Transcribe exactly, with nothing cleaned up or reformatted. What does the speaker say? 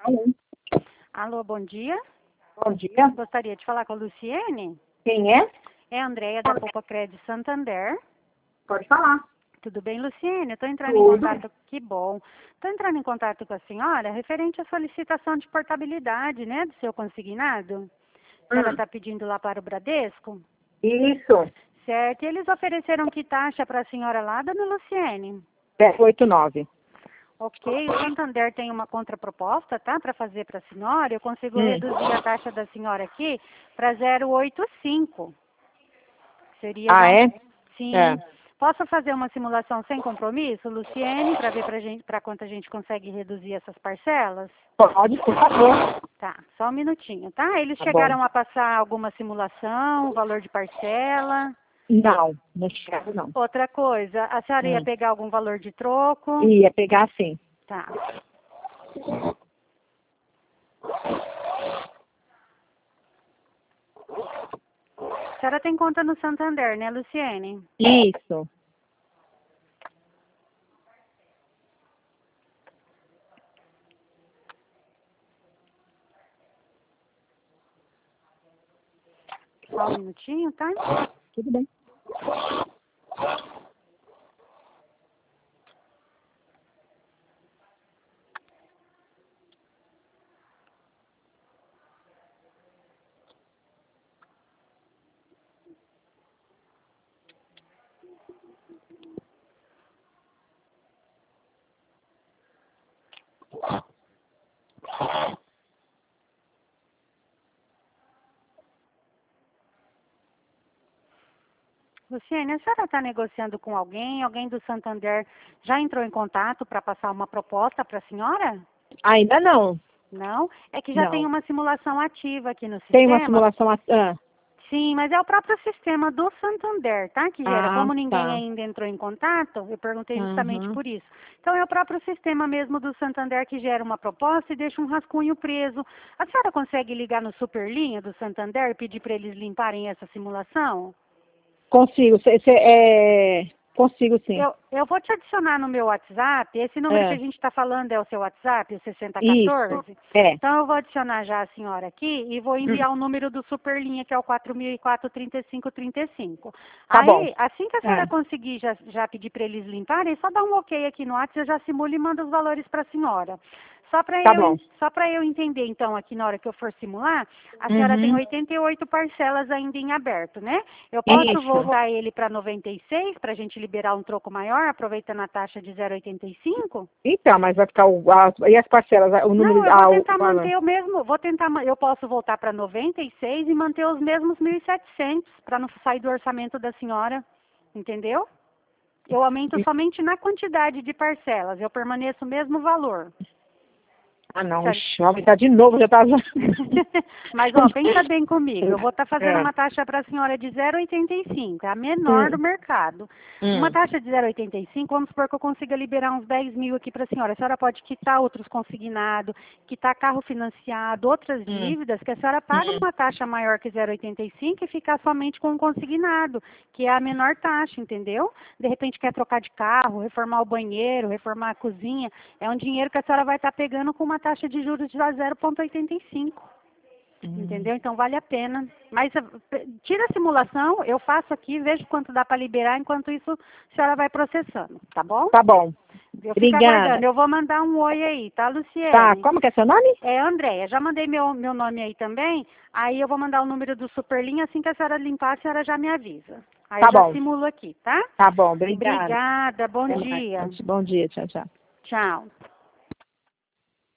Alô. Alô, bom dia. Bom dia. Gostaria de falar com a Luciene. Quem é? É a Andréia da Poupa Crédito Santander. Pode falar. Tudo bem, Luciene? Estou entrando Tudo. em contato. Que bom. Estou entrando em contato com a senhora referente à solicitação de portabilidade, né, do seu consignado. A senhora Hum. está pedindo lá para o Bradesco? Isso. Certo. E eles ofereceram que taxa para a senhora lá, dona Luciene? dez oitenta e nove. Ok, o Santander tem uma contraproposta, tá? Para fazer para a senhora. Eu consigo Hum. reduzir a taxa da senhora aqui para zero vírgula oitenta e cinco. Seria Ah, já um... é? Sim. É. Posso fazer uma simulação sem compromisso, Luciene, para ver para gente, para quanto a gente consegue reduzir essas parcelas? Pode, por favor. Tá, só um minutinho, tá? Eles Tá chegaram bom. a passar alguma simulação, o valor de parcela? Não, não chego não. Outra coisa, a senhora ia Hum. pegar algum valor de troco? Ia pegar sim. Tá. A senhora tem conta no Santander, né, Luciene? Isso. Só um minutinho, tá? Tudo bem. Luciene, a senhora está negociando com alguém? Alguém do Santander já entrou em contato para passar uma proposta para a senhora? Ainda não. Não? É que já tem Não. uma simulação ativa aqui no Tem uma sistema. simulação... a- Ah, Sim, mas é o próprio sistema do Santander, tá? Que gera. ah Como ninguém tá. ainda entrou em contato, eu perguntei justamente Uhum. por isso. Então é o próprio sistema mesmo do Santander que gera uma proposta e deixa um rascunho preso. A senhora consegue ligar no Superlinha do Santander e pedir para eles limparem essa simulação? Consigo. Cê, cê, é... Consigo sim. Eu, eu vou te adicionar no meu WhatsApp. Esse número que a É. gente está falando é o seu WhatsApp, o sessenta Isso. quatorze? É. Então eu vou adicionar já a senhora aqui e vou Hum. enviar o número do Superlinha, que é o quatro mil e quatro, trinta e cinco, trinta e cinco. Tá bom. Aí, assim que a É. senhora conseguir já, já pedir para eles limparem, só dá um ok aqui no WhatsApp, eu já simulo e mando os valores para a senhora. Só para Tá eu, bom. en- só para eu entender, então, aqui na hora que eu for simular, a senhora tem Uhum. oitenta e oito parcelas ainda em aberto, né? Eu posso Isso. voltar ele para noventa e seis, para a gente liberar um troco maior, aproveitando a taxa de zero vírgula oitenta e cinco? Então, mas vai ficar o, a, e as parcelas, o número, Não, eu vou ah, o tentar valor. manter o mesmo, vou tentar, ma- eu posso voltar para noventa e seis e manter os mesmos mil e setecentos, para não sair do orçamento da senhora, entendeu? Eu aumento somente na quantidade de parcelas, eu permaneço o mesmo valor. Ah, não, Certo? ixi, vai aumentar de novo, já tá... Mas, ó, pensa bem comigo. Eu vou estar fazendo É. uma taxa para a senhora de zero vírgula oitenta e cinco, é a menor do Hum, mercado. Uma hum, taxa de zero vírgula oitenta e cinco, vamos supor que eu consiga liberar uns dez mil aqui para a senhora. A senhora pode quitar outros consignados, quitar carro financiado, outras hum, dívidas, que a senhora paga hum. uma taxa maior que zero vírgula oitenta e cinco e ficar somente com o consignado, que é a menor taxa, entendeu? De repente quer trocar de carro, reformar o banheiro, reformar a cozinha, é um dinheiro que a senhora vai estar pegando com uma taxa de juros de zero vírgula oitenta e cinco. Hum. Entendeu? Então vale a pena. Mas eh, pe- tira a simulação, eu faço aqui, vejo quanto dá para liberar, enquanto isso a senhora vai processando, tá bom? Tá bom. Eu fico Obrigada. aguardando. Eu vou mandar um oi aí, tá, Tá, Luciene? como que é seu nome? É Andréia, já mandei meu, meu nome aí também, aí eu vou mandar o número do Superlinha, assim que a senhora limpar, a senhora já me avisa. Aí Tá eu já bom. simulo aqui, tá? Tá bom, obrigada. Obrigada, bom Até dia. mais. Bom dia, tchau, tchau. Tchau.